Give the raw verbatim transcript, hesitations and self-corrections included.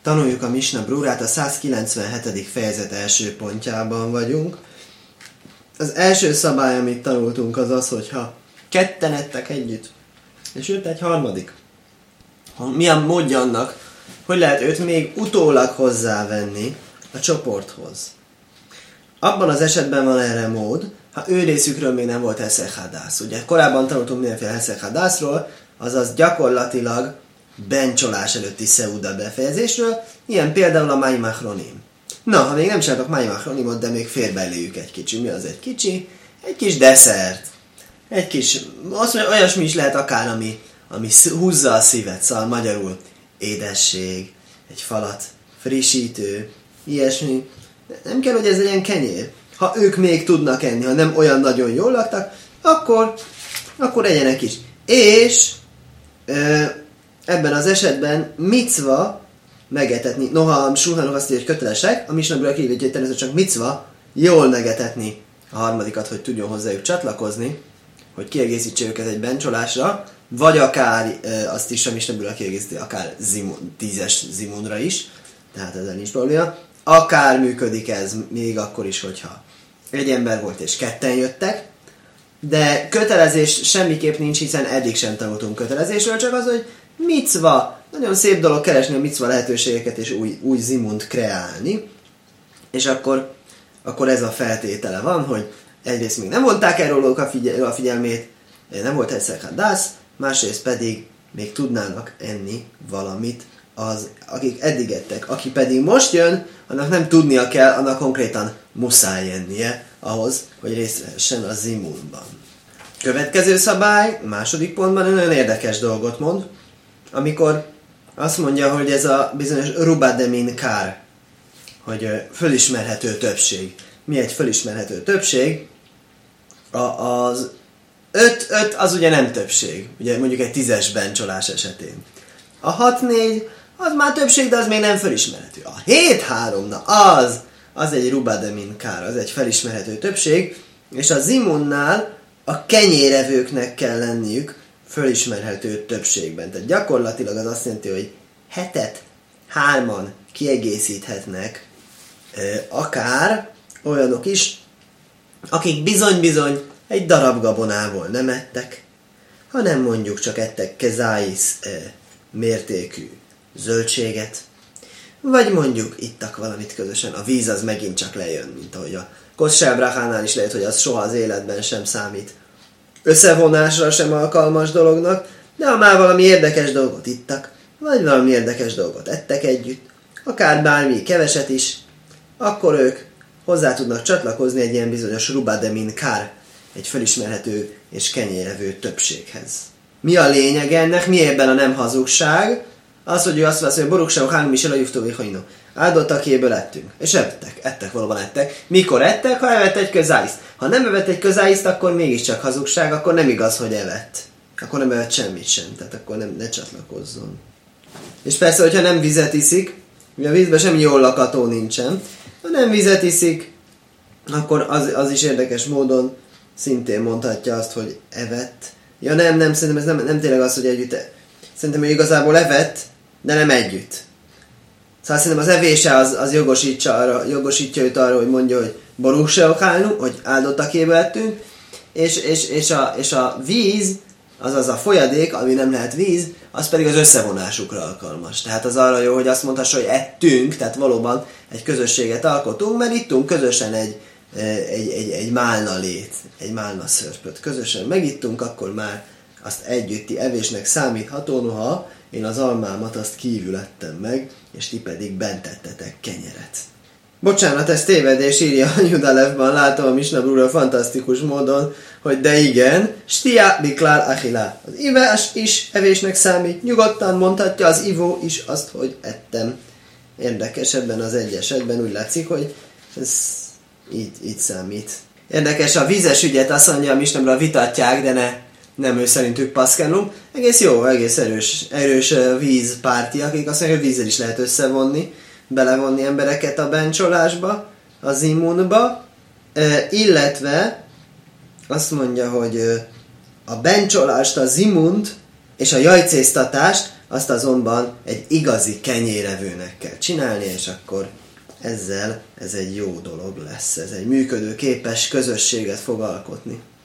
Tanuljuk a Misna Brurát, a százkilencvenhetedik fejezet első pontjában vagyunk. Az első szabály, amit tanultunk, az az, hogyha ketten ettek együtt, és jött egy harmadik. Milyen módja annak, hogy lehet őt még utólag hozzávenni a csoporthoz. Abban az esetben van erre mód, ha ő részükről még nem volt heszek hadász. Ugye korábban tanultunk mindenféle heszek hadászról, azaz gyakorlatilag bencsolás előtti szeuda befejezésről, ilyen például a Maim Achronim. Na, ha még nem csináltok Maim Achronimot, de még félbeléjük egy kicsi. Mi az egy kicsi? Egy kis desszert. Egy kis, azt mondja, olyasmi is lehet akár, ami, ami húzza a szívet, szóval magyarul édesség, egy falat frissítő, ilyesmi. Nem kell, hogy ez legyen kenyér. Ha ők még tudnak enni, ha nem olyan nagyon jól laktak, akkor, akkor egyenek is. És ö, ebben az esetben micva megetetni. Noha a Sulchan azt írja, hogy kötelesek, a Misna Brura kiírja, hogy természetesen csak micva jól megetetni a harmadikat, hogy tudjon hozzájuk csatlakozni, hogy kiegészítse őket egy bencsolásra, vagy akár e, azt is a Misna Brura kiegészíti, akár zimun, tízes zimunra is, tehát ezzel nincs probléma. Akár működik ez még akkor is, hogyha egy ember volt és ketten jöttek, de kötelezés semmiképp nincs, hiszen eddig sem tanultunk kötelezésről, csak az, hogy micva. Nagyon szép dolog keresni a micva lehetőségeket és új, új zimunt kreálni. És akkor, akkor ez a feltétele van, hogy egyrészt még nem vonták el róluk a, figyel, a figyelmét, nem volt egyszer hadász, másrészt pedig még tudnának enni valamit az, akik eddig ettek. Aki pedig most jön, annak nem tudnia kell, annak konkrétan muszáj ennie ahhoz, hogy részt vehessen a zimunban. Következő szabály, második pontban nagyon érdekes dolgot mond, amikor azt mondja, hogy ez a bizonyos rubademin kár, hogy fölismerhető többség. Mi egy fölismerhető többség? A, az öt öt az ugye nem többség, ugye mondjuk egy tízes bencsolás esetén. A hat négy az már többség, de az még nem fölismerhető. A hét három, na az, az egy rubademin kár, az egy felismerhető többség, és a zimunnál a kenyérevőknek kell lenniük fölismerhető többségben. Tehát gyakorlatilag az azt jelenti, hogy hetet hárman kiegészíthetnek akár olyanok is, akik bizony-bizony egy darab gabonából nem ettek, hanem mondjuk csak ettek kezáisz mértékű zöldséget, vagy mondjuk ittak valamit közösen. A víz az megint csak lejön, mint ahogy a Kossel Brachánál is lehet, hogy az soha az életben sem számít összevonásra sem alkalmas dolognak, de ha már valami érdekes dolgot ittak, vagy valami érdekes dolgot ettek együtt, akár bármi keveset is, akkor ők hozzá tudnak csatlakozni egy ilyen bizonyos rubademin kár, egy felismerhető és kenyérevő többséghez. Mi a lényeg ennek? Mi ebben a nem hazugság? Az, hogy ő azt mondja, hogy borukság, hánum is elajúftó véhaino. Áldottakéből ettünk. És ettek. Ettek, valóban ettek. Mikor ettek? Ha evett egy közáiszt. Ha nem evett egy közáiszt, akkor mégiscsak hazugság, akkor nem igaz, hogy evett. Akkor nem evett semmit sem. Tehát akkor nem, ne csatlakozzon. És persze, hogyha nem vizet iszik, ugye a vízben semmi jól lakató nincsen, ha nem vizet iszik, akkor az, az is érdekes módon szintén mondhatja azt, hogy evett. Ja nem, nem, szerintem ez nem, nem tényleg az, hogy együtt. Szerintem ő igazából evett, de nem együtt. Szóval szerintem az evése az, az jogosítja, arra, jogosítja őt arra, hogy mondja, hogy borúk se okálnunk, hogy áldottakéből ettünk, és, és, és, a, és a víz, azaz a folyadék, ami nem lehet víz, az pedig az összevonásukra alkalmas. Tehát az arra jó, hogy azt mondhassa, hogy ettünk, tehát valóban egy közösséget alkotunk, mert ittunk közösen egy, egy, egy, egy málna lét, egy málna szörpöt. Közösen megittunk, akkor már azt együtti evésnek számítható, noha én az almámat azt kívül ettem meg, és ti pedig bent tettetek kenyeret. Bocsánat, ez tévedés, írja a Judalevban, látom a Misna Brura fantasztikus módon, hogy de igen, stia biklál achilá. Az ivás is evésnek számít, nyugodtan mondhatja az ivó is azt, hogy ettem. Érdekes ebben az egy esetben, úgy látszik, hogy ez így, így számít. Érdekes, a vízes ügyet azt mondja, a Misna Brura vitatják, de ne, nem ő szerintük paszkálunk. Egész jó, egész erős, erős vízpárti, akik azt mondja, hogy vízzel is lehet összevonni, belevonni embereket a bencsolásba, az immunba, illetve azt mondja, hogy a bencsolást, az immunt és a jajcéztatást azt azonban egy igazi kenyérevőnek kell csinálni, és akkor ezzel ez egy jó dolog lesz. Ez egy működőképes közösséget fog alkotni.